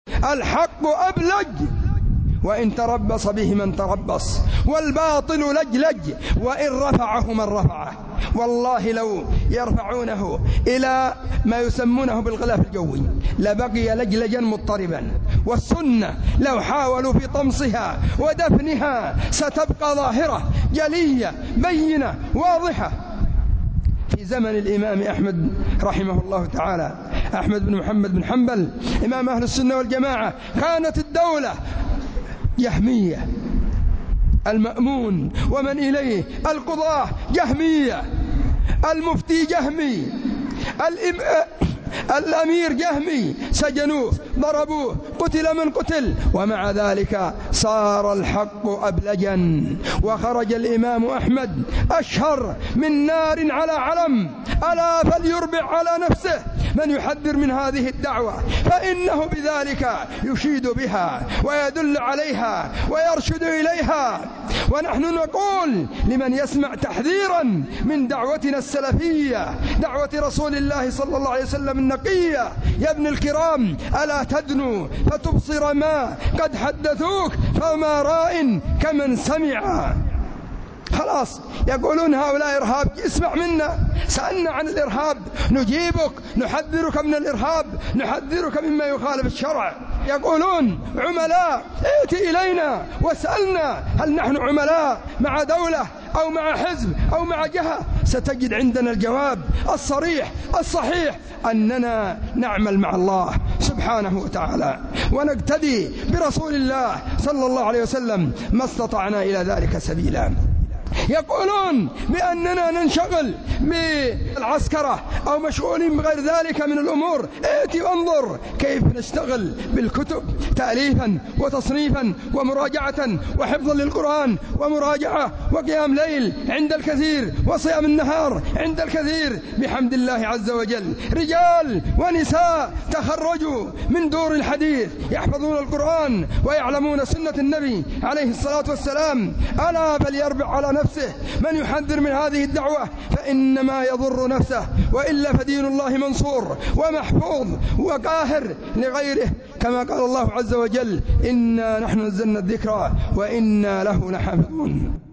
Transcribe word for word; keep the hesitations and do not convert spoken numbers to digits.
الحق أبلج وإن تربص به من تربص، والباطل لجلج وإن رفعه من رفعه. والله لو يرفعونه إلى ما يسمونه بالغلاف الجوي لبقي لجلجا مضطربا، والسنة لو حاولوا في طمسها ودفنها ستبقى ظاهرة جلية بينة واضحة. في زمن الإمام أحمد رحمه الله تعالى، أحمد بن محمد بن حنبل إمام أهل السنة والجماعة، كانت الدولة جهمية، المأمون ومن إليه، القضاة جهمية، المفتي جهمي، الأمير جهمي، سجنوه ضربوه قتل من قتل، ومع ذلك صار الحق أبلجا. وخرج الإمام أحمد أشهر من نار على علم. ألا فليربع على نفسه من يحذر من هذه الدعوة، فإنه بذلك يشيد بها ويدل عليها ويرشد إليها. ونحن نقول لمن يسمع تحذيرا من دعوتنا السلفية، دعوة رسول الله صلى الله عليه وسلم النقية: يا ابن الكرام، ألا تدنوا فتبصر ما قد حدثوك، فما راء كمن سمع. خلاص يقولون هؤلاء إرهاب، اسمع منا، سألنا عن الإرهاب نجيبك، نحذرك من الإرهاب، نحذرك مما يخالف الشرع. يقولون عملاء، ائت إلينا واسألنا هل نحن عملاء مع دولة أو مع حزب أو مع جهة؟ ستجد عندنا الجواب الصريح الصحيح أننا نعمل مع الله سبحانه وتعالى ونقتدي برسول الله صلى الله عليه وسلم ما استطعنا إلى ذلك سبيلا. يقولون بأننا ننشغل بالعسكرة أو مشغولين بغير ذلك من الأمور. ائتي وانظر كيف نشتغل بالكتب تأليفا وتصنيفا ومراجعة وحفظا للقرآن ومراجعة وقيام ليل عند الكثير وصيام النهار عند الكثير بحمد الله عز وجل. رجال ونساء تخرجوا من دور الحديث يحفظون القرآن ويعلمون سنة النبي عليه الصلاة والسلام. ألا فليربع على نفسه من يحذر من هذه الدعوة، فإنما يضر نفسه، وإلا فدين الله منصور ومحفوظ وقاهر لغيره، كما قال الله عز وجل: إنا نحن نزلنا الذكر وإنا له لحافظون.